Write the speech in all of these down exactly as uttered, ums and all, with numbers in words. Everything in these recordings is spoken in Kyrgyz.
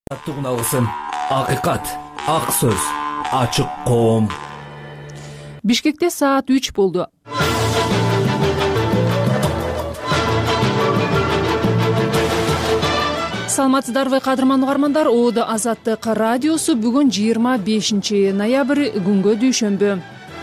Аттыгын алгысın. Акыйкат, ак сөз, ачык коом. Бишкекте саат үч болду. Саламатсыздарбы кадырман угармандар, Оодо Азаттык радиосу бүгүн жыйырма бешинчи ноябрь күнгө дүйшөмбү.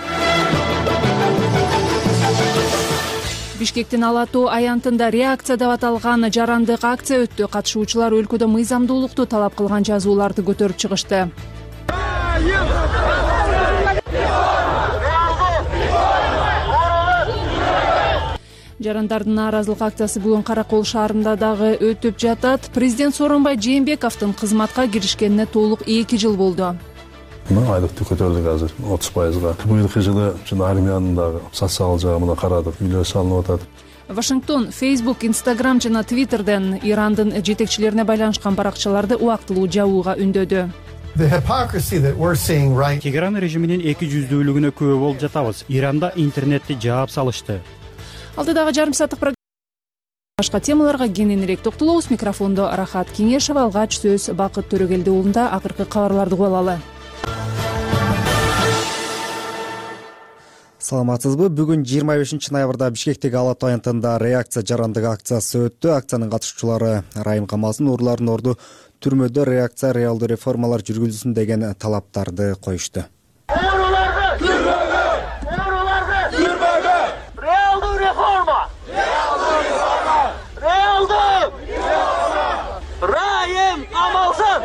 Бишкектин Ала тоо аянтында реакция деп аталган жарандык акция өттү. Катышуучулар өлкөдө мыйзамдуулукту талап кылган жазууларды көтөрүп чыгышты. Жарандардын нааразылык акциясы бүгүн Каракол шаарында дагы өтүп жатат. Президент Сооронбай Жээнбековдун кызматка киришкенине толук эки жыл болду. Айлыкты көтөрдүк азыр отуз пайызга. Быйылкы жылы жана армиянын дагы социал жагына карадык, үйлөр салынып атат. Вашингтон, Facebook, Instagram жана Twitterден Ирандын жетекчилерине байланышкан баракчаларды убактылуу жабууга үндөдү. Тегеран режиминин эки жүздүүлүгүнө күбө болуп жатабыз. Иранда интернетти жаап салышты. Алдыдагы жарым сааттык программа башка темаларга кененирээк токтолобуз. Микрофондо Рахат Кеңешева, алгач сөз Бакыт Төрөгелди уулунда. Акыркы кабарларды угуп алалы. Саламатсызбы? Бүгүн жыйырма бешинчи ноябрда Бишкектеги Ала тоо аянтында реакция жарандык акциясы өттү. Акциянын катышуучулары Райым Камалсын урлардын орду түрмөдө реакция реалдуу реформалар жүргүзүлсүн деген талаптарды коюшту. Райым Камалсын!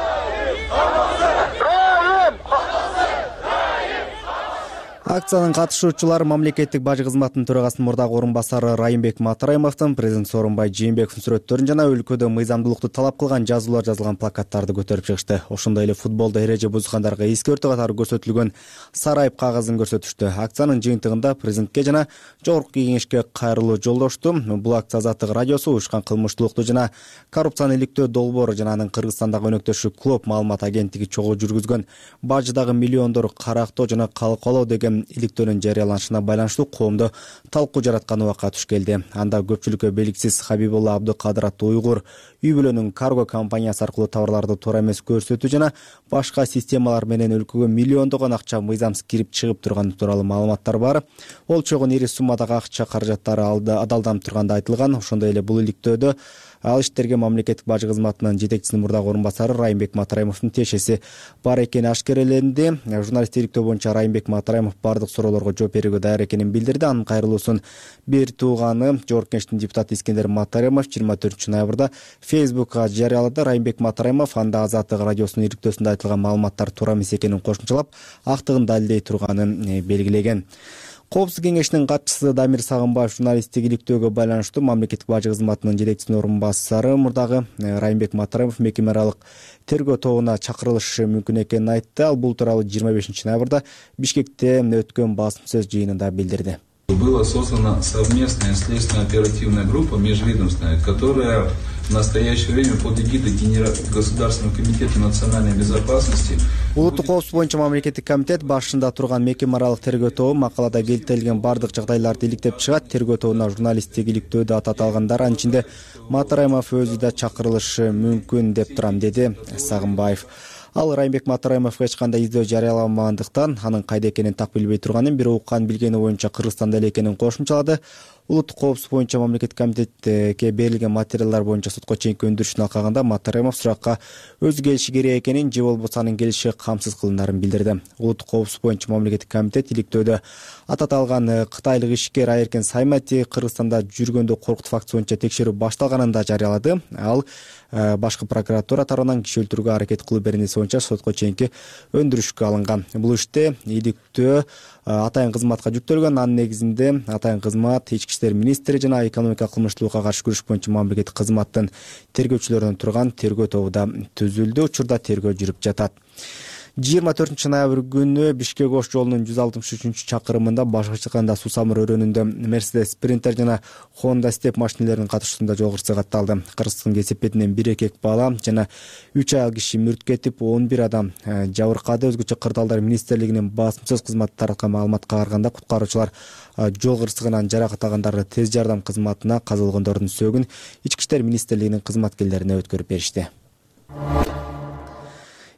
Акциянын катышуучулары мамлекеттик бажы кызматынын төрагасынын мурдагы орун басары Райымбек Матраимовдун, президент Сооронбай Жээнбековдун сүрөттөрүн жана өлкөдө мыйзамдуулукту талап кылган жазуулар жазылган плакаттарды көтөрүп чыгышты. Ошондой эле футболдо эреже бузгандарга эскертүү катары көрсөтүлгөн сары айып кагазын көрсөтүштү. Акциянын жыйынтыгында президентке жана жогорку кеңешке кайрылуу жолдошту. Бул акция Азаттык радиосу, уюшкан кылмыштуулукту жана коррупцияны иликтөө долбоору жана анын Кыргызстандагы өнөктөшү Клоп маалымат агенттиги чогуу жүргүзгөн бажыдагы миллиондор карактоо жана калкалоо деген иликтөөнүн жарыяланышына байланыштуу коомдо талкуу жараткан убакка туш келди. Анда көпчүлүккө белгисиз Хабибулла Абдыкадыр аттуу уйгур үй бүлөнүн карго компаниясы аркылуу товарларды туура эмес көрсөтүү жана башка системалар менен өлкөгө миллиондогон акча мыйзамсыз кирип чыгып турганы тууралуу маалыматтар бар. Ол чогун ири суммадагы акча каражаттары адалданып турганда айтылган. Ошондой эле бул иликтөөдө ал иштерге мамлекеттик бажы кызматынын жетекчисинин мурдагы орун басары Райымбек Матраимовдун тиешеси бар экени ашкереленди. Журналист иликтөө боюнча Райымбек Матраимов бардык суроолорго жооп берүүгө даяр экенин билдирди. Анын кайрылуусун бир тууганы Жогорку Кеңештин депутаты Искендер Матраимов жыйырма төртүнчү ноябрда Facebook'ка жарыялады. Райымбек Матраимов анда Азаттык радиосунун иликтөөсүндө айтылган маалыматтар туура эмес экенин кошумчалап, актыгын далилдей турганын белгилеген. Коопсуздук кеңешинин катчысы Дамир Сагынбаев журналисттик иликтөөгө байланыштуу мамлекеттик бажы кызматынын жетекчисинин орун басары мурдагы Райымбек Матраимов мекеме аралык тергөө тобуна чакырылышы мүмкүн экенин айтты. Ал бул тууралуу жыйырма бешинчи ноябрда Бишкекте өткөн басым сөз жыйынында билдирди. Была создана совместная следственно-оперативная группа межведомственная, которая в настоящее время под эгидой Государственного комитета национальной безопасности. Улуттук коопсуздук боюнча мамлекеттик комитет башында турган мекеме аралык тергөө тобу макалада келтирилген бардык жагдайларды иликтеп чыгат. Тергөө тобуна журналисттик иликтөөдө ат аталгандар, анын ичинде Матраимов өзү да чакырылышы мүмкүн деп турам, деди Сагынбаев. Ал Райымбек Матраимовго эч кандай издөө жарыяламагандыктан анын кайда экенин так билбей турганын, бир уккан билгени боюнча Кыргызстанда эле экенин кошумчалады. Улуттук коопсуздук боюнча мамлекеттик комитетке берилген материалдар боюнча сотко чейинки өндүрүшүн алкаганда Матраимов суракка өзү келиши керек экенин же болбосо анын келиши камсыз кылындарын билдирди. Улуттук коопсуздук боюнча мамлекеттик комитет иликтөөдө ат аталган кытайлык ишкер Айеркен Саймати Кыргызстанда жүргөндө коркутуу фактысы боюнча текшерүү башталганын да жарыялады. Ал башкы прокуратура тарабынан киши өлтүрүүгө аракет кылуу беренеси боюнча сотко чейинки өндүрүшкө алынган. Бул иште иликтөө атайын кызматка жүктөлгөн. Анын негизинде атайын кызмат ички иштер министри жана экономика кылмыштуулукка каршы күрөш боюнча мамлекеттик кызматтын тергөөчүлөрүнөн турган тергөө тобу да түзүлдү. Учурда тергөө жүрүп жатат. жыйырма төртүнчү ноябрь күнү Бишкек Ош жолунун жүз алтымыш үчүнчү чакырымында Башкачканда Сусамыр өрөөнүндө Mercedes Sprinter жана Honda Step машинелеринин катышуусунда жол кырсыгы катталды. Кырсыктын кесепетинен бир эркек бала жана үч аял киши мүрт кетип, он бир адам жабыркады. Өзгөчө Кырдаалдар министрлигинин басым сөз кызматы тараткан маалыматка караганда куткаруучулар жол кырсыгынан жаракат алгандарды тез жардам кызматына, каза болгондордун сөөгүн ички иштер министрлигинин кызматкерлерине өткөрүп беришти.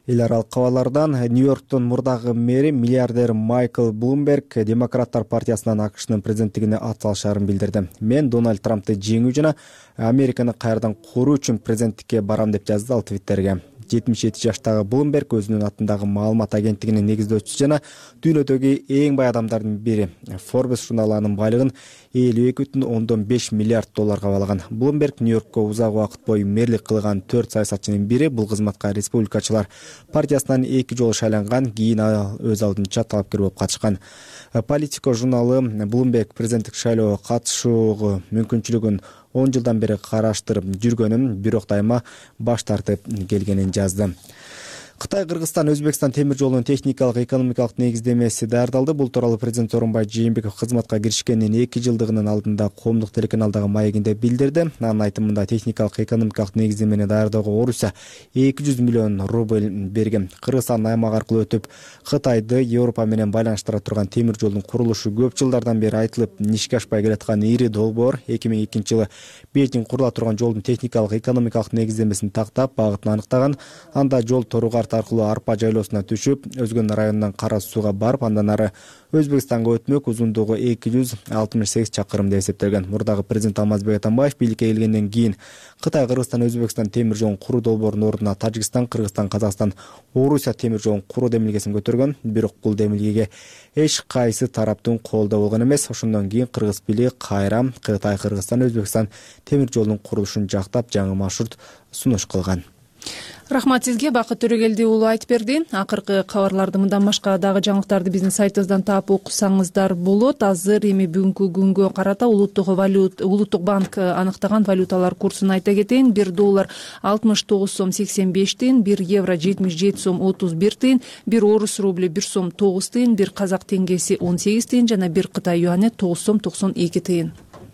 эл аралык кабарлардан Нью-Йорктун мурдагы мэри миллиардер Майкл Блумберг Демократтар партиясынан АКШнын президенттигине ат салышаарын билдирди. Мен Дональд Трампты жеңүү жана Американы кайрадан куруу үчүн президенттикке барам деп жазды ал Твиттерге. жетимиш жети жаштагы Блумберг өзүнүн атындагы маалымат агенттигинин негиздөөчүсү жана дүйнөдөгү эң бай адамдардын бири. Forbes журналы анын байлыгын элүү эки бүтүн ондон беш миллиард долларга балаган. Блумберг Нью-Йоркко узак убакыт бою мэрлик кылган төрт саясатчынын бири. Бул кызматка республикачылар партиясынан эки жолу шайланган, кийин өз алдынча талапкер болуп катышкан. Политико журналы Блумберг президенттик шайлоого катышууга мүмкүнчүлүгүн он жылдан бери караштырып жүргөнүн, бирок дайыма баш тартып келгенин жазды. Кытай, Кыргызстан, Өзбекстан темир жолунун техникалык, экономикалык негиздемеси даярдалды. Бул тууралуу президент Сооронбай Жээнбеков кызматка киришкенин эки жылдыгынын алдында коомдук телеканалдагы маегинде билдирди. Анын айтымында техникалык, экономикалык негиздемени даярдоого Орусия эки жүз миллион рубль берген. Кыргызстан аймак аркылуу өтүп Кытайды Европа менен байланыштыра турган темир жолдун курулушу көп жылдардан бери айтылып ишке ашпай келаткан ири долбоор. эки миң экинчи жылы Бейжиң курула турган жолдун техникалык, экономикалык негиздемесин тактап, багытын аныктаган. Анда жол Торугар аркылуу Арпа жайлоосуна түшүп, Өзгөн районунан Кара Сууга барып, андан ары Өзбекстанга өтмөк. Узундугу эки жүз алтымыш сегиз чакырым деп эсептелген. Мурдагы президент Алмазбек Атамбаев бийликке келгенден кийин Кытай, Кыргызстан, Өзбекстан темир жолун куруу долбоорунун ордуна Тажикстан, Кыргызстан, Казакстан, Орусия темир жолун куруу демилгесин көтөргөн. Бирок бул демилгеге эч кайсы тараптын колдоо болгон эмес. Ошондон кийин кыргыз бийлиги кайра Кытай, Кыргызстан, Өзбекстан темир жолунун курулушун жактап, жаңы маршрут сунуш кылган. Рахмат сизге, Бакыт Төрөгелди уулу айтып берди. Акыркы кабарларды мындан башка дагы жаңылыктарды биздин сайтыбыздан таап окусаңыздар болот. Азыр эми бүгүнкү күнгө карата улуттук валют улуттук банк аныктаган валюталар курсун айта кетейин. бир доллар алтымыш тогуз сом сексен беш тыйын, бир евро жетимиш жети сом отуз бир тыйын, бир орус рублю бир сом тогуз тыйын, бир казак теңгеси он сегиз тыйын жана бир Кытай юаны тогуз сом токсон эки тыйын.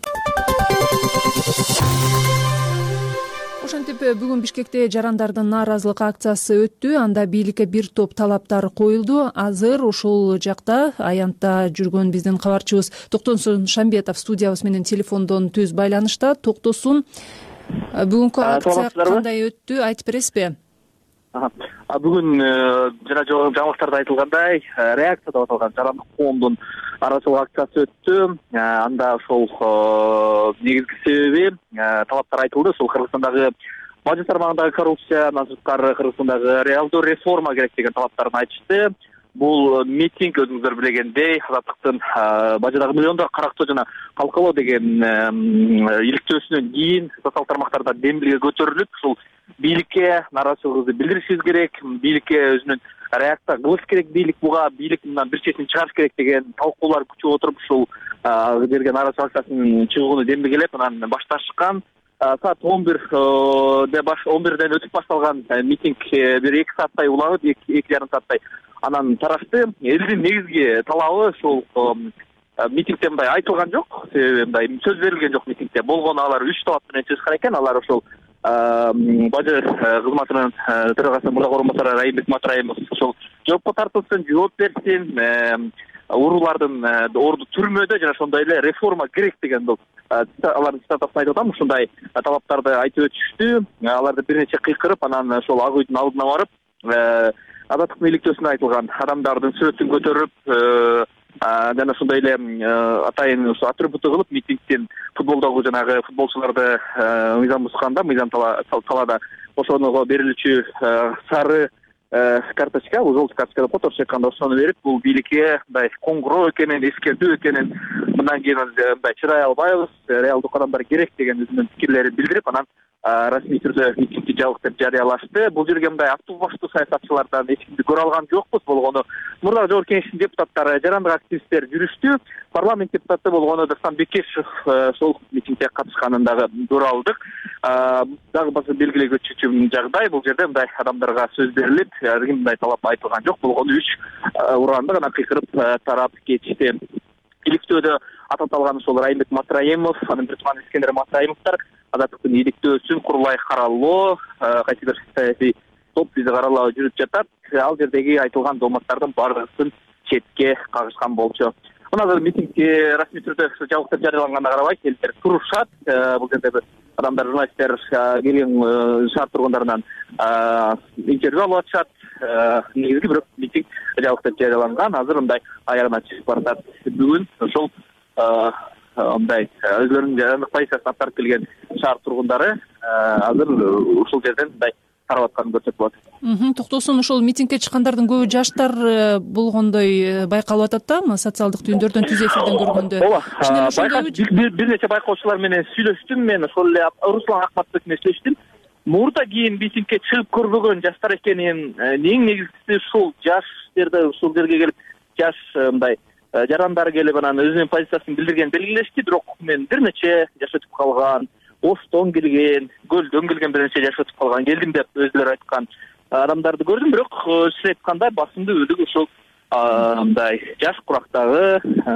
Ошентип бүгүн Бишкекте жарандардын нааразылык акциясы өттү. Анда бийликке бир топ талаптар коюлду. Азыр ошол жакта аянтта жүргөн биздин кабарчыбыз Токтосун Шамбетов студиябыз менен телефондон түз байланышта. Токтосун, бүгүнкү акция кандай өттү, айтып бересизби? Бүгүн жана жаңылыктарда айтылгандай, реакция деп аталган жарандык коомдун нааразылык акциясы өттү. Анда ошол негизги себеби талаптар айтылды. Ошол Кыргызстандагы бажы тармагындагы коррупция, андан сырткары Кыргызстандагы реалдуу реформа керек деген талаптарын айтышты. Бул митинг өзүңүздөр билгендей Азаттыктын бажыдагы миллиондоо карактоо жана калкалоо деген иликтөөсүнөн кийин социалдык тармактарда демилге көтөрүлүп, ушул бийликке нааразычылыгыбызды билдиришибиз керек, бийликке өзүнүн реакция кылыш керек, бийлик буга бийлик мындан бир четин чыгарыш керек деген талкуулар күчөп отуруп, ушул жерге нааразычылык акциясынын чыгууну демилгелеп, анан башташкан. Саат он бирден өтүп башталган митинг бир эки сааттай уланып, эки жарым сааттай анан тарашты. Элдин негизги талабы ушул митингде мындай айтылган жок, себеби мындай сөз берилген жок митингде. Болгону алар үч талап менен чыгышкан экен. Алар ошол бажы кызматынын төрагасы мурдагы орун басары Райымбек Матраимов ошол жоопко тартылсын, жооп берсин, уруулардын орду түрмөдө жана ошондой эле реформа керек деген бул алардын цитатасын айтып атам. Ушундай талаптарды айтып өтүштү. Аларды бир нече кыйкырып, анан ошол ак үйдүн алдына барып, Азаттыктын иликтөөсүндө айтылган адамдардын сүрөтүн көтөрүп, жана ошондой эле атайын атрибуту кылып митингдин футболдогу жанагы футболчуларды мыйзам бусканда, мыйзам талаада ошонго берилүүчү сары карточка, желтый карточка деп которчу айтканда ошону берип, бул бийликке мындай коңгуроо экенин, эскертүү экенин, мындан кийин мындай чыдай албайбыз, реалдуу кадамдар керек деген өзүнүн пикирлерин билдирип, анан расмий түрдө митингди жабык деп жарыялашты. Бул жерге мындай аттуу баштуу саясатчылардан эч кимди көрө алган жокпуз. Болгону мурдагы жогорку кеңештин депутаттары, жарандык активисттер жүрүштү. Парламент депутаты болгону Дастан Бекешев ошол митингде катышканын дагы көрө алдык. Дагы башка белгилей көчүчү жагдай, бул жерде мындай адамдарга сөз берилип, ким мындай талап айтылган жок. Болгону үч уранды гана кыйкырып тарап кетишти. Иликтөөдө аталган ошол Райымбек Матраимов, анын бир туман Искендер Матраимовдор Азаттыктын иликтөөсүн курулай каралоо, кайсы бир саясий топ бизди каралоо жүрүп жатат. Ал жердеги айтылган дооматтардын баардыгын четке кагышкан болчу. Мына азыр митингге расмий түрдө жабык деп жарыяланганына карабай, элдер турушат. Бул жерде адамдар, журналисттер келген шаар тургундарынан интервью алып атышат. негизги бирок митинг жабык деп жарыяланган. Азыр мындай аягына чыгып баратат. Бүгүн ошол мындай өзлөрүнүн жарандык позициясын аткарып келген шаар тургундары азыр ушул жерден мындай тарап атканын көрсөтүп атат. Токтосун ошол митингге чыккандардын көбү жаштар болгондой байкалып атат да, социалдык түйүндөрдөн түз эфирден көргөндө. Ооба, бир нече байкоочулар менен сүйлөштүм мен, ошол эле Руслан Акматович менен сүйлөштүм. Мурда кийин митингге чыгып көрбөгөн жаштар экенин, эң негизгиси ушул жаш жерде ушул жерге келип жаш мындай жарандары келип анан өзүнүн позициясын билдирген белгилешти. Бирок мен бир нече жаш өтүп калган, Оштон келген, Көлдөн келген бир нече жаш өтүп калган, келдим деп өзүлөрү айткан адамдарды көрдүм. Бирок сиз айткандай басымдуу бөлүгү ушул мындай жаш курактагы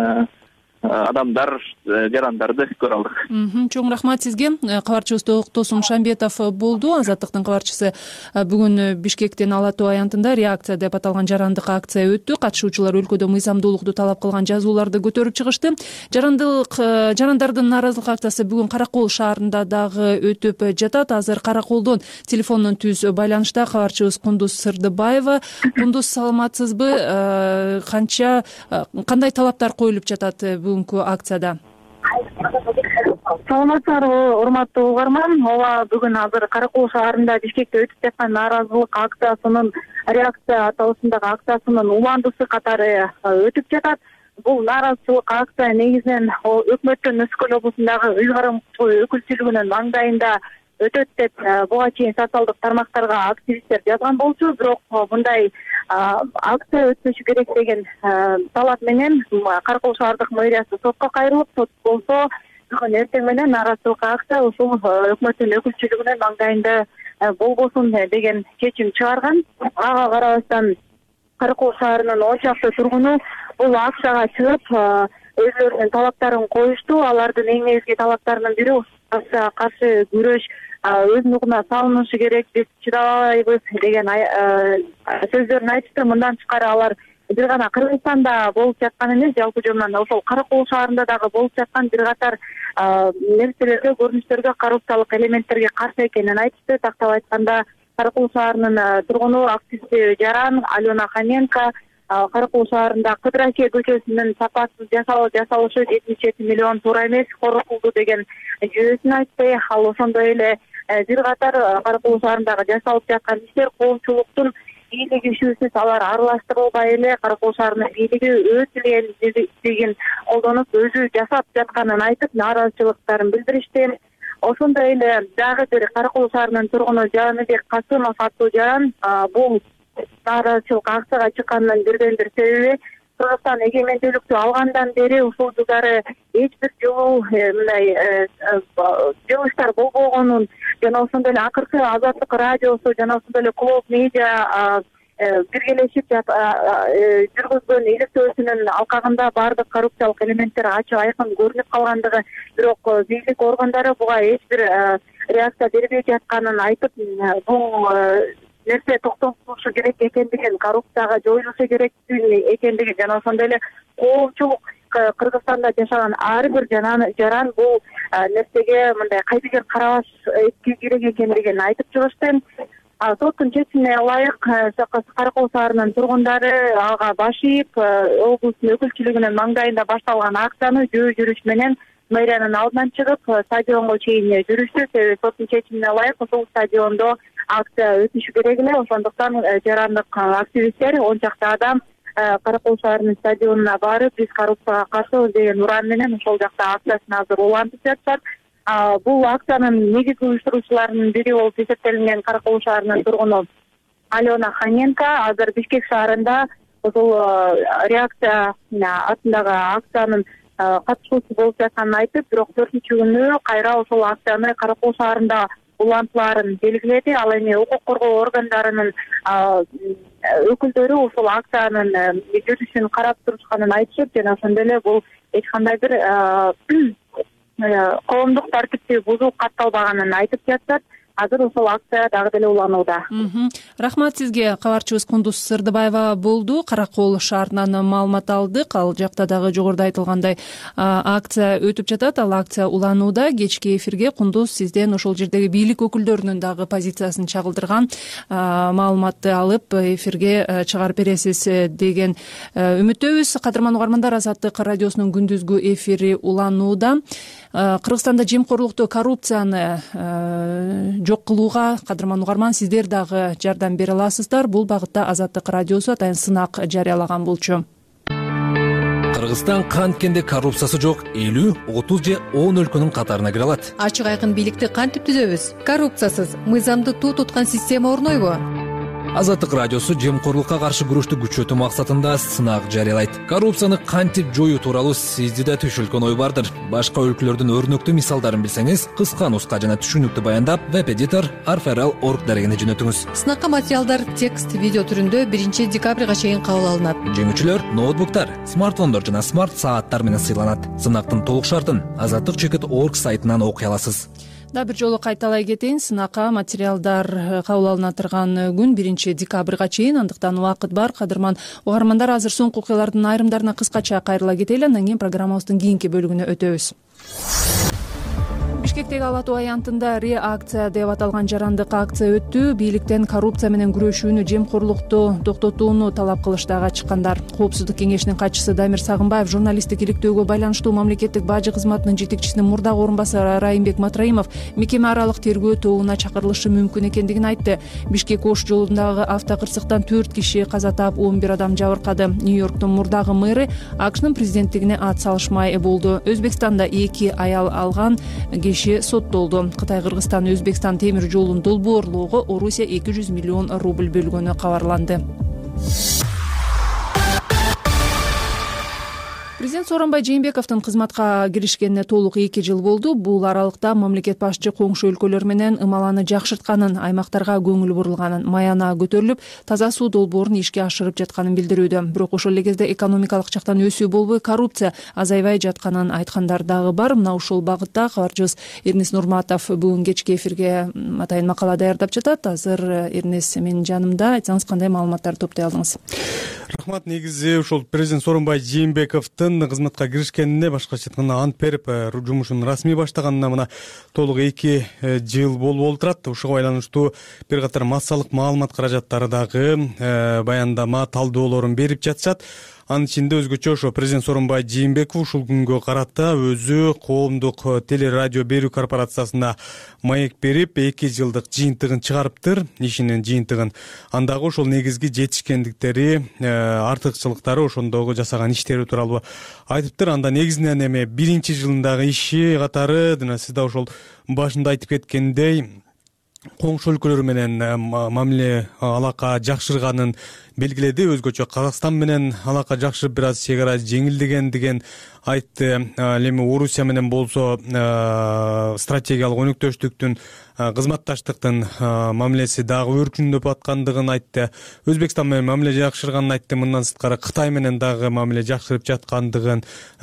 адамдар, жарандарды көрө алдык. Чоң рахмат сизге. Кабарчыбыз Токтосун Шамбетов болду. Азаттыктын кабарчысы. Бүгүн Бишкектин Ала Тоо аянтында реакция деп аталган жарандык акция өттү. Катышуучулар өлкөдө мыйзамдуулукту талап кылган жазууларды көтөрүп чыгышты. Жарандык жарандардын нааразылык акциясы бүгүн Каракол шаарында дагы өтүп жатат. Азыр Караколдон телефондон түз байланышта кабарчыбыз Кундуз Сырдыбаева. Кундуз, саламатсызбы? Канча кандай талаптар коюлуп жатат бүгүнкү акцияда? Саламатсыздарбы, урматтуу угарман. Ооба, бүгүн азыр Каракол шаарында Бишкекте өтүп жаткан нааразылык акциясынын реакция аталышындагы акциясынын уландысы катары өтүп жатат. Бул нааразычылык акция негизинен өкмөттүн Өскөл облусундагы үй карамчылык өкүлчүлүгүнүн маңдайында өтөт деп буга чейин социалдык тармактарга активисттер жазган болчу. Бирок мындай акция өтүшү керек деген талап менен Каракол шаардык мэриясы сотко кайрылып, сот болсо бүгүн эртең менен нааразычылык акция ушул өкмөттүн өкүлчүлүгүнүн маңдайында болбосун деген чечим чыгарган. Ага карабастан Каракол шаарынын он чакты тургуну бул акцияга чыгып өзлөрүнүн талаптарын коюшту. Алардын эң негизги талаптарынын бири акцияга каршы күрөш өз нугуна салынышы керек, биз чыдабай албайбыз деген сөздөрүн айтышты. Мындан тышкары алар бир гана Кыргызстанда болуп жаткан эмес, жалпы жөнүнөн ошол Каракол шаарында дагы болуп жаткан бир катар нерселерге, көрүнүштөргө, коррупциялык элементтерге каршы экенин айтышты. Тактап айтканда, Каракол шаарынын тургуну активисти Жаран Алена Ханенко Каракол шаарында Кыдыр Аке көчөсүнүн сапатсыз жасалышы жетимиш жети миллион туура эмес, коркулду деген жүйөсүн айтты. Ал ошондой эле бир катар Каракол шаарындагы жасалып жаткан иштер коомчулуктун бийлиги үшүүсүз алар аралаштырылбай эле Каракол шаарынын бийлиги өз билигин колдонуп өзү жасап жатканын айтып, нааразычылыктарын билдиришти. Ошондой эле дагы бир Каракол шаарынын тургуну Жаныбек Касымов аттуу жаран бул нааразычылык акцияга чыкканынын бирден бир себеби Кыргызстан эгемендүүлүктү алгандан бери ушул жылдары эч бир жолу мындай жыгылыштар болбогонун жана ошондой эле акыркы Азаттык радиосу жана ошондой эле Клоуд медиа биргелешип жүргүзгөн иликтөөсүнүн алкагында баардык коррупциялык элементтер ачык айкын көрүнүп калгандыгы, бирок бийлик органдары буга эч бир реакция бербей жатканын айтып, бул нерсе токтотулушу керек экендигин, коррупцияга жоюлушу керек экендигин жана ошондой эле коомчулук Кыргызстанда жашаган ар бир жаран бул нерсеге мындай кайдыгер карабаш керек экендигин айтып чыгышты. Соттун чечимине ылайык Каракол шаарынын тургундары ага баш ийип, облустун өкүлчүлүгүнүн маңдайында башталган акцияны жөө жүрүш менен мэриянын алдынан чыгып стадионго чейин жүрүштү. Себеби соттун чечимине ылайык ошол стадиондо акция өтүшү керек эле. Ошондуктан жарандык активисттер он чакты адам Каракол шаарынын стадионуна барып, биз коррупцияга каршыбыз деген уран менен ошол жакта акциясын азыр улантып жатышат. Бул акциянын негизги уюштуруучуларынын бири болуп эсептелинген Каракол шаарынын тургуну Алена Ханенко азыр Бишкек шаарында ошол реакция атындагы акциянын катышуучусу болуп жатканын айтып, бирок төртүнчү күнү кайра ошол акцияны Каракол шаарында улантылаарын белгиледи. Ал эми укук коргоо органдарынын өкүлдөрү ушул акциянын жүрүшүн карап турушканын айтышып, жана ошондой эле бул эч кандай бир коомдук тартипти бузуу катталбаганын айтып жатышат. азыр ошол акция дагы деле уланууда. Рахмат сизге. Кабарчыбыз Кундуз Сырдыбаева болду. Каракол шаарынан маалымат алдык. Ал жакта дагы жогоруда айтылгандай акция өтүп жатат. Ал акция уланууда. Кечки эфирге Кундуз сизден ошол жердеги бийлик өкүлдөрүнүн дагы позициясын чагылдырган маалыматты алып эфирге чыгарып бересиз деген үмүттөбүз. Кадырман угармандар, Азаттык радиосунун күндүзгү эфири уланууда. Кыргызстанда жемкорлукту, коррупцияны жок кылууга, кадырман угарман, сиздер дагы жардам бере аласыздар. Бул багытта Азаттык радиосу атайын сынак жарыялаган болчу. Кыргызстан канткенде коррупциясы жок элүү, отуз же он өлкөнүн катарына кире алат. Ачык айкын бийликти кантип түзөбүз? Коррупциясыз мыйзамды туу туткан система орнойбу? Азаттык радиосу жемкорлукка каршы күрөштү күчөтүү максатында сынак жарыялайт. Коррупцияны кантип жоюу тууралуу сизди да түшүлгөн ой бардыр. Башка өлкөлөрдүн өрнөктүү мисалдарын билсеңиз, кыска нуска жана түшүнүктүү баяндап, веб-эдитор арферал точка орг дарегине жөнөтүңүз. Сынакка материалдар текст, видео түрүндө биринчи декабрга чейин кабыл алынат. Жеңүүчүлөр ноутбуктар, смартфондор жана смарт сааттар менен сыйланат. Сынактын толук шартын азаттык чекит точка орг сайтынан окуй аласыз. Да, бир жолу кайталай кетейин. Сынакка материалдар кабыл алына турган күн биринчи декабрга чейин, андыктан убакыт бар. Кадырман угармандар, азыр соңку окуялардын айрымдарына кыскача кайрыла кетели, андан кийин программабыздын кийинки бөлүгүнө өтөбүз. Бишкектеги Ала Тоо аянтында реакция деп аталган жарандык акция өттү. Бийликтен коррупция менен күрөшүүнү, жемкорлукту токтотууну талап кылыштагы чыккандар. Коопсуздук кеңешинин катчысы Дамир Сагынбаев журналисттик иликтөөгө байланыштуу мамлекеттик бажы кызматынын жетекчисинин мурдагы орун басары Райымбек Матраимов мекеме аралык тергөө тобуна чакырылышы мүмкүн экендигин айтты. Бишкек Ош жолундагы автокырсыктан төрт киши каза таап, он бир адам жабыркады. Нью-Йорктун мурдагы мэры АКШнын президенттигине ат салышмай болду. Өзбекстанда эки аял алган киши соттолду. Кытай, Кыргызстан, Өзбекстан темир жолун долбоорлоого Орусия эки жүз миллион рубль бөлгөнү кабарланды. Президент Сооронбай Жээнбековдун кызматка киришкенине толук эки жыл болду. Бул аралыкта мамлекет башчы коңшу өлкөлөр менен ымаланы жакшыртканын, аймактарга көңүл бурулганын, маяна көтөрүлүп, таза суу долбоорун ишке ашырып жатканын билдирүүдө. Бирок ошол эле кезде экономикалык жактан өсүү болбой, коррупция азайбай жатканын айткандар дагы бар. Мына ушул багытта кабарчыбыз Эрнис Нурматов бүгүн кечки эфирге атайын макала даярдап жатат. Азыр Эрнис менин жанымда. Айтсаңыз, кандай маалыматтарды топтой алдыңыз? Рахмат. Негизи ушул президент Сооронбай Жээнбековдун кызматка киришкенине, башкача айтканда ант берип жумушун расмий баштаганына мына толук эки жыл болуп турат. Ушуга байланыштуу бир катар массалык маалымат каражаттары дагы баяндама, талдоолорун берип жатышат. Анын ичинде өзгөчө ошо президент Сооронбай Жээнбеков ушул күнгө карата өзү коомдук теле радио берүү корпорациясына маек берип, эки жылдык жыйынтыгын чыгарыптыр, ишинин жыйынтыгын. Андагы ошол негизги жетишкендиктери, артыкчылыктары, ошондогу жасаган иштери тууралуу айтыптыр. Анда негизинен эми биринчи жылындагы иши катары, сиз да ошол башында айтып кеткендей, коңшу өлкөлөр менен мамиле алака жакшырганын белгиледи. Өзгөчө Казакстан менен алака жакшырып, бир аз чек ара жеңилдеген айтты. Эми Орусия менен болсо стратегиялык өнөктөштүктүн, кызматташтыктын мамилеси дагы өркүндөп аткандыгын айтты. Өзбекстан менен мамиле жакшырганын айтты. Мындан сырткары Кытай менен дагы мамиле жакшырып жаткандыгын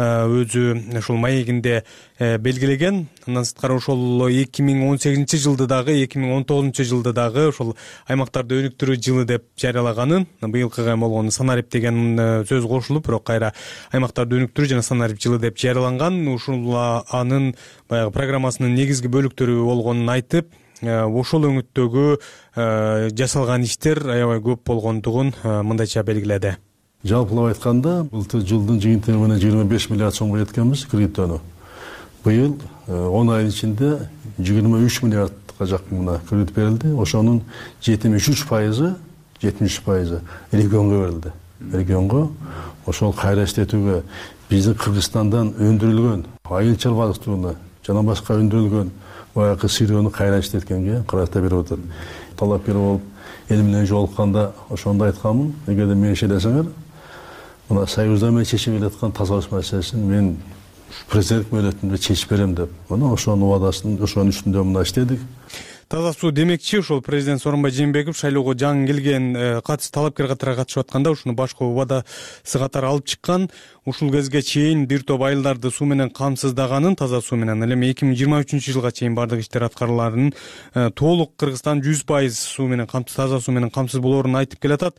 өзү ушул маегинде белгилеген. Андан сырткары ошол эки миң он сегизинчи жылды дагы, эки миң он тогузунчу жылды дагы ошол аймактарды өнүктүрүү жылы деп жарыялаганын, быйылкыга болгону санарип деген сөз кошулуп, бирок кайра аймактарды өнүктүрүү жана санарип жылы деп жарыяланган. Ушул анын баягы программасынын негизги бөлүктөрү болгонун айтып, ошол өңүттөгү жасалган иштер аябай көп болгондугун мындайча белгиледи. Жалпылап айтканда, былтыр жылдын жыйынтыгы менен жыйырма беш миллиард сомго жеткенбиз кредиттөөнү. Быйыл он айдын ичинде жыйырма үч миллиардка жакын мына кредит берилди. Ошонун жетимиш үч пайызы жетимиш пайызы регионго берилди. Регионго ошол кайра иштетүүгө биздин Кыргызстандан өндүрүлгөн айыл чарбалыктууну жана башка өндүрүлгөн баягы сырыны кайра иштеткенге карата берип атат. Талапкер болуп эл менен жолукканда ошондо айтканмын, эгерде мени шейлесеңер, мына союзда менен чечип келаткан тазалаш маселесин мен президент мөөнөтүндө чечип берем деп. Мына ошонун убадасын, ошонун үстүндө мына иштедик. таза суу демекчи ошол президент Сооронбай Жээнбеков шайлоого жаңы келген катчы талапкер катары катышып атканда ушуну башкы убадасы катары алып чыккан. Ушул кезге чейин бир топ айылдарды суу менен камсыздаганын, таза суу менен ал эми эки миң жыйырма үчүнчү жылга чейин бардык иштер аткарыларын, толук Кыргызстан жүз пайыз суу менен камсыз, таза суу менен камсыз болоорун айтып келатат.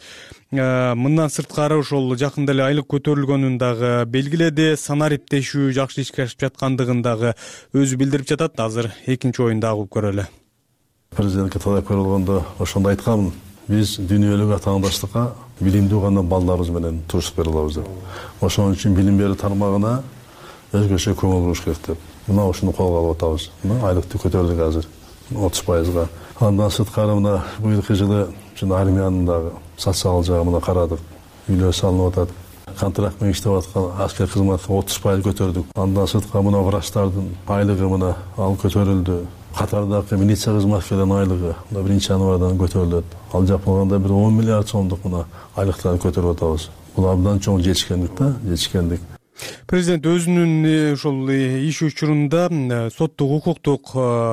Мындан сырткары ошол жакында эле айлык көтөрүлгөнүн дагы белгиледи, санариптешүү жакшы ишке ашып жаткандыгын дагы өзү билдирип жатат. Азыр экинчи оюн дагы угуп көрөлү. Президентке талапкер болгондо ошондо айтканмын, биз дүйнөлүк атаандаштыкка билимдүү гана балдарыбыз менен турушуп бере алабыз деп. Ошон үчүн билим берүү тармагына өзгөчө көңүл буруш керек деп. Мына ушуну колго алып атабыз. Мына айлыкты көтөрдүк азыр отуз пайызга. Андан сырткары мына быйылкы жылы жана армиянын дагы социал жагы мына карадык. Үйлөр салынып атат. Контракт менен иштеп аткан аскер кызматка отуз пайыз көтөрдүк. Андан сырткары мына врачтардын айлыгы мына ал көтөрүлдү. Катардагы милиция кызматкерлеринин айлыгы мына биринчи январдан көтөрүлөт. Ал жапылганда бир он миллиард сомдук мына айлыктарды көтөрүп атабыз. Бул абдан чоң жетишкендик да, жетишкендик. Президент өзүнүн ошол иш учурунда соттук укуктук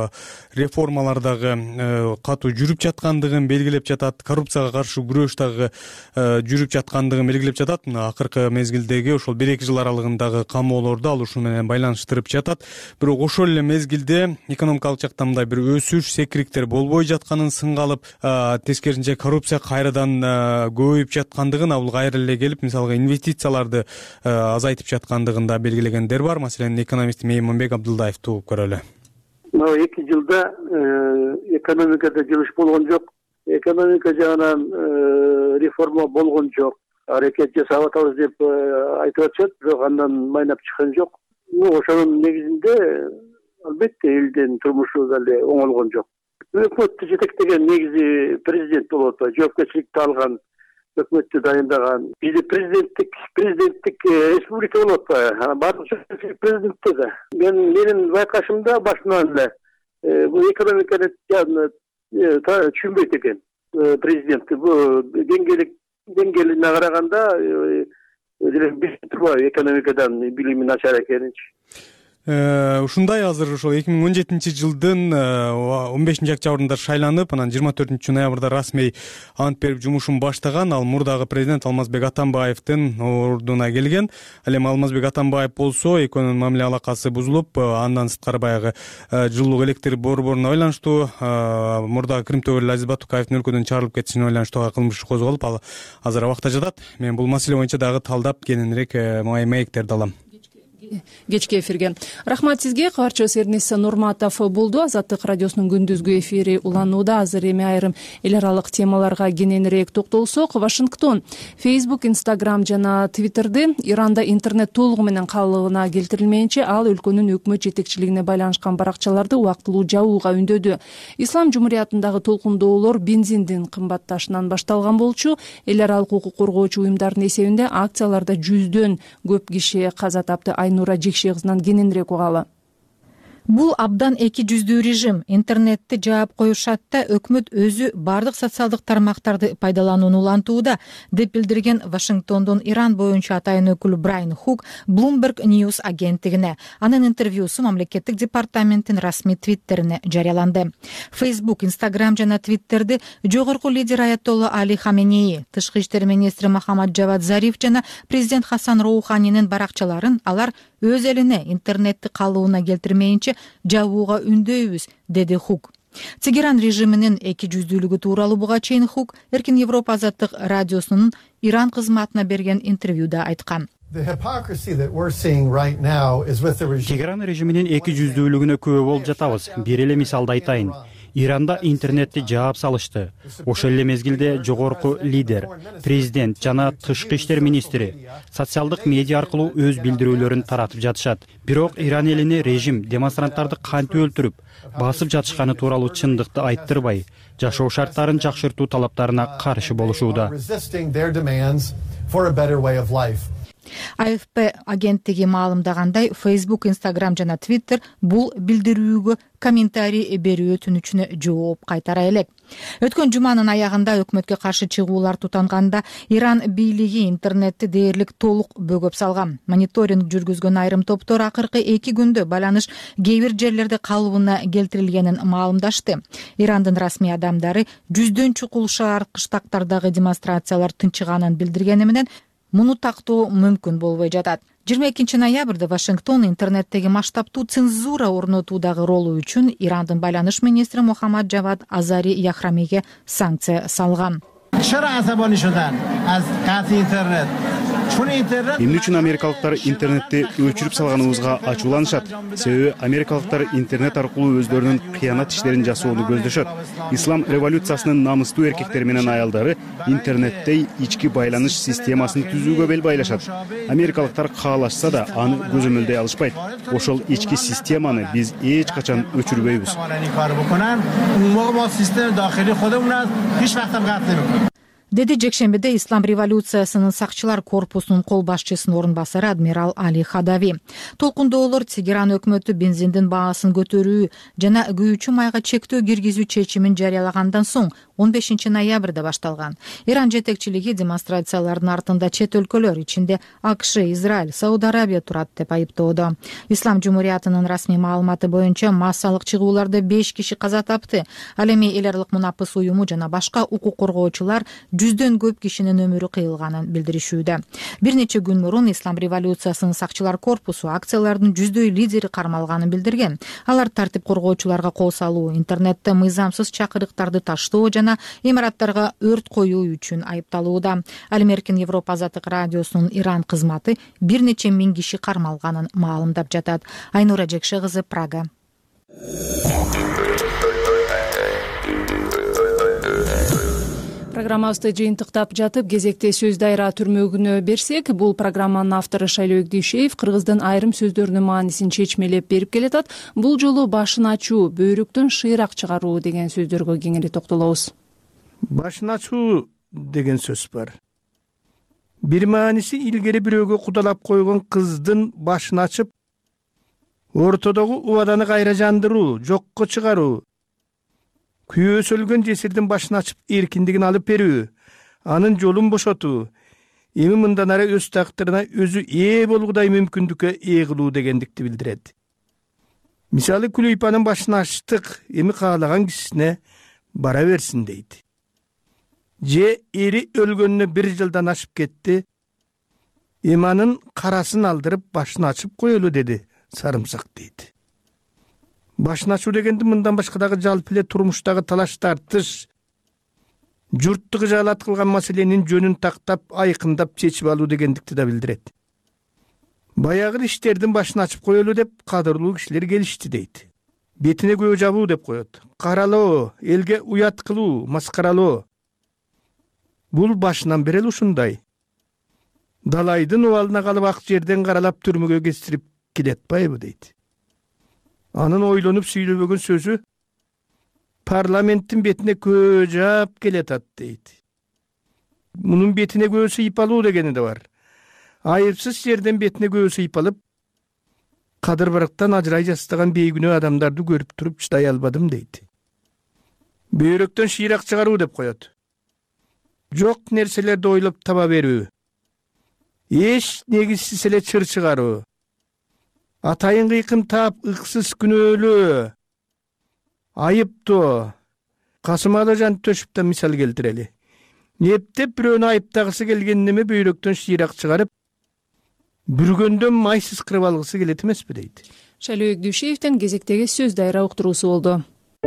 реформалар дагы катуу жүрүп жаткандыгын белгилеп жатат, коррупцияга каршы күрөш дагы жүрүп жаткандыгын белгилеп жатат. Акыркы мезгилдеги ошол бир эки жыл аралыгындагы камоолорду ал ушуну менен байланыштырып жатат. Бирок ошол эле мезгилде экономикалык жактан мындай бир өсүш, секириктер болбой жатканын сынга алып, тескерисинче коррупция кайрадан көбөйүп жаткандыгын, ал кайра эле келип, мисалга инвестицияларды азайтып жаткандыгында белгилегендер бар. Маселен, экономист Меймонбек Абдылдаевди угуп көрөлү. Мына эки жылда экономикада жылыш болгон жок. Экономика жагынан реформа болгон жок. Аракет жасап атабыз деп айтып атышат, бирок андан майнап чыккан жок. Ошонун негизинде албетте элдин турмушу дале оңолгон жок. Өкмөттү жетектеген негизи президент болуп атат. Жоопкерчиликти алган, өкмөттү дайындаган, бизде президенттик президенттик республика болуп атпайбы? Баардык президентте да. Мен менин байкашымда башынан эле бул экономиканы түшүнбөйт экен президент. Бул деңгээлик деңгээлине караганда билип турбайбы экономикадан билими начар экенинчи. Ушундай азыр ошол эки миң он жетинчи жылдын он бешинчи октябрында шайланып, анан жыйырма төртүнчү ноябрда расмий ант берип жумушун баштаган ал мурдагы президент Алмазбек Атамбаевдин ордуна келген. Ал эми Алмазбек Атамбаев болсо экөөнүн мамиле алакасы бузулуп, андан сырткары баягы жылуулук электр борборуна байланыштуу мурдагы Крим төбөлү Азиз Батукаевдин өлкөдөн чыгарылып кетишине байланыштуу кылмыш иши козголуп, ал азыр абакта жатат. Мен бул маселе боюнча дагы талдап кененирээк маектерди алам. Кечки эфирге рахмат сизге. Кабарчыбыз Эрнис Нурматов болду. Азаттык радиосунун күндүзгү эфири уланууда. Азыр эми айрым эл аралык темаларга кененирээк токтолсок, Вашингтон Facebook, Instagram жана Twitter'ди Иранда интернет толугу менен калыбына келтирилмейинче ал өлкөнүн өкмөт жетекчилигине байланышкан баракчаларды убактылуу жабууга үндөдү. Ислам жумуриятындагы толкундоолор бензиндин кымбатташынан башталган болчу. Эл аралык укук коргоочу уюмдардын эсебинде акцияларда жүздөн көп киши каза тапты. Айнура Жекше кызынан кененирээк угалы. Бул абдан эки жүздүү режим. Интернетти жаап коюшат да өкмөт өзү бардык социалдык тармактарды пайдаланууну улантууда, деп билдирген Вашингтондун Иран боюнча атайын өкүлү Брайан Хук Bloomberg News агенттигине. Анын интервьюсу мамлекеттик департаменттин расмий твиттерине жарыяланды. Facebook, Instagram жана Twitterди жогорку лидер Аятолла Али Хаменеи, тышкы иштер министри Махамад Жавад Зариф жана президент Хасан Роуханинин баракчаларын алар өз элине интернетти калыбына келтирмейинче жабууга үндөйбүз, деди Хук. Тегеран режиминин эки жүздүүлүгү тууралуу буга чейин Хук Эркин Европа азаттык радиосунун Иран кызматына берген интервьюда айткан. Тегеран режиминин эки жүздүүлүгүнө күбө болуп жатабыз. Бир эле мисалды айтайын. Иранда интернетти жаап салышты. Ошол эле мезгилде жогорку лидер, президент жана тышкы иштер министри социалдык медиа аркылуу өз билдирүүлөрүн таратып жатышат. Бирок Иран элине режим демонстранттарды кантип өлтүрүп, басып жатышканы тууралуу чындыкты айттырбай, жашоо шарттарын жакшыртуу талаптарына каршы болушууда. а эф пи агенттиги маалымдагандай Facebook, Instagram жана Twitter бул билдирүүгө комментарий берүү өтүнүчүнө жооп кайтара элек. Өткөн жуманын аягында өкмөткө каршы чыгуулар тутанганда Иран бийлиги интернетти дээрлик толук бөгөп салган. Мониторинг жүргүзгөн айрым топтор акыркы эки күндө байланыш кээ бир жерлерде калыбына келтирилгенин маалымдашты. Ирандын расмий адамдары жүздөн чукул шаар кыштактардагы демонстрациялар тынчыганын билдиргени менен муну тактоо мүмкүн болбой жатат. жыйырма экинчи ноябрда Вашингтон интернеттеги масштабтуу цензура орнотуудагы ролу үчүн Ирандын байланыш министри Мухаммад Джавад Азари Яхрамиге санкция салган. Эмне үчүн америкалыктар интернетти өчүрүп салганыбызга ачууланышат. Себеби америкалыктар интернет аркылуу өздөрүнүн кыянат иштерин жасоону көздөшөт. Ислам революциясынын намыстуу эркектери менен аялдары интернетте ички байланыш системасын түзүүгө бел байлашат. Америкалыктар каалашса да аны көзөмөлдөй алышпайт. Ошол ички системаны биз эч качан өчүрбөйбүз. Деди жекшембиде Ислам революциясынын сакчылар корпусунун кол башчысынын орун басары адмирал Али Хадави. Толкундоолор Тегеран өкмөтү бензиндин баасын көтөрүү жана күйүүчү майга чектөө киргизүү чечимин жарыялагандан соң он бешинчи ноябрда башталган. Иран жетекчилиги демонстрациялардын артында чет өлкөлөр, ичинде АКШ, Израиль, Сауд Арабия турат деп айыптоодо. Ислам жумуриятынын расмий маалыматы боюнча массалык чыгууларда беш киши каза тапты. Ал эми эл аралык мунапыс уюму жана башка укук коргоочулар жүздөн көп кишинин өмүрү кыйылганын билдиришүүдө. Бир нече күн мурун Ислам революциясынын сакчылар корпусу акциялардын жүздөй лидери кармалганын билдирген. Алар тартип коргоочуларга кол салуу, интернетте мыйзамсыз чакырыктарды таштоо жана имараттарга өрт коюу үчүн айыпталууда. Ал эми Эркин Европа Азаттык радиосунун Иран кызматы бир нече миң киши кармалганын маалымдап жатат. Айнура Жекше кызы, Прага. Программабызды жыйынтыктап жатып, кезекте сөз дайра түрмөгүнө берсек, бул программанын автору Шайлоо Дүйшеев кыргыздын айрым сөздөрүнүн маанисин чечмелеп берип келатат. Бул жолу башын ачуу, бөйрөктөн шыйрак чыгаруу деген сөздөргө кеңири токтолобуз. Башын ачуу деген сөз бар. Бир мааниси илгери бирөөгө кудалап койгон кыздын башын ачып, ортодогу убаданы кайра жандыруу, жокко чыгаруу, күйөөсү өлгөн жесирдин башын ачып эркиндигин алып берүү, анын жолун бошотуу, эми мындан ары өз тактырына өзү ээ болгудай мүмкүндүккө ээ кылуу дегендикти билдирет. Мисалы, Күлөйпанын башын ачтык, эми каалаган кишисине бара берсин дейт. Же эри өлгөнүнө бир жылдан ашып кетти, эми анын карасын алдырып башын ачып коелу деди Сарымсак дейт. Башын ачуу дегенди мындан башка дагы жалпы эле турмуштагы талаш тартыш, журттук жалат кылган маселенин жөнүн тактап, айкындап чечип алуу дегендикти да билдирет. Баягы иштердин башын ачып коелу деп кадырлуу кишилер келишти дейт. Бетине көө жабуу деп коет. Каралоо, элге уят кылуу, маскаралоо. Бул башынан бери эле ушундай. Далайдын убалына калып ак жерден каралап түрмөгө кестирип келетпайбы дейт. Анын ойлонуп сүйлөбөгөн сөзү парламенттин бетине көө жаап келетат дейт. Мунун бетине көө сыйып алуу дегени да бар. Айыпсыз жерден бетине көө сыйып алып, кадыр-барактан ажырай жастаган бейгүнөө адамдарды көрүп туруп чыдай албадым дейт. Бөйрөктөн шыйрак чыгаруу деп коет. Жок нерселерди ойлоп таба берүү. Эч негизсиз эле чыр чыгаруу. Атайын кыйкым таап, ыксыз күнөөлүү, айыптоо. Касым Алажан Төшүптөн мисал келтирели. Эптеп бирөөнү айыптагысы келгениме бөйрөктөн шыйрак чыгарып, бүргөндөн майсыз кырып алгысы келет эмеспи дейт. Шайлоо Дүйшеевден кезектеги сөз дайра уктуруусу болду.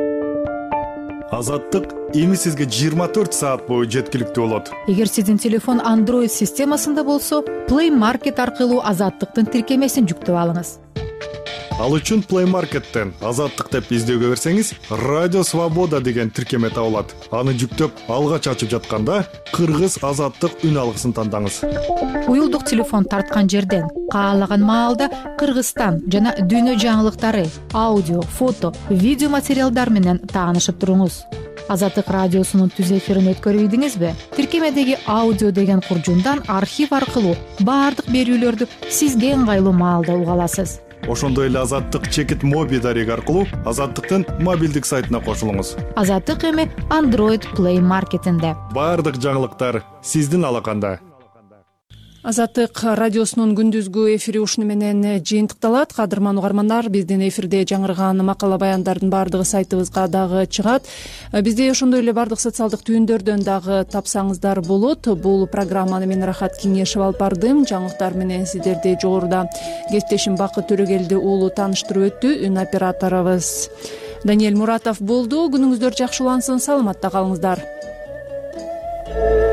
Азаттык эми сизге жыйырма төрт саат бою жеткиликтүү болот. Эгер сиздин телефон Android системасында болсо, Play Market аркылуу Азаттыктын тиркемесин жүктөп алыңыз. Ал үчүн Play Market'тен Азаттык деп издөөгө берсеңиз, Радио Свобода деген тиркеме табылат. Аны жүктөп, алгач ачып жатканда Кыргыз Азаттык үн алгысын тандаңыз. Уюлдук телефон тарткан жерден каалаган маалда Кыргызстан жана дүйнө жаңылыктары, аудио, фото, видео материалдар менен таанышып туруңуз. Азаттык радиосунун түз эфирин өткөрбөйдүңүзбү? Тиркемедеги аудио деген куржундан архив аркылуу баардык берүүлөрдү сизге ыңгайлуу маалда уга аласыз. Ошондой эле Азаттык чекит моби дареги аркылуу Азаттыктын мобилдик сайтына кошулуңуз. Азаттык эми Android Play маркетинде. Баардык жаңылыктар сиздин алаканда. Азаттык радиосунун күндүзгү эфири ушуну менен жыйынтыкталат. Кадырман угармандар, биздин эфирде жаңырган макала баяндардын баардыгы сайтыбызга дагы чыгат. Бизде ошондой эле баардык социалдык түйүндөрдөн дагы тапсаңыздар болот. Бул программаны мен Рахат Кеңешев алып бардым. Жаңылыктар менен сиздерди жогоруда кесиптешим Бакыт Төрөгелди уулу тааныштырып өттү. Үн операторубуз Даниэль Муратов болду. Күнүңүздөр жакшы улансын, саламатта калыңыздар.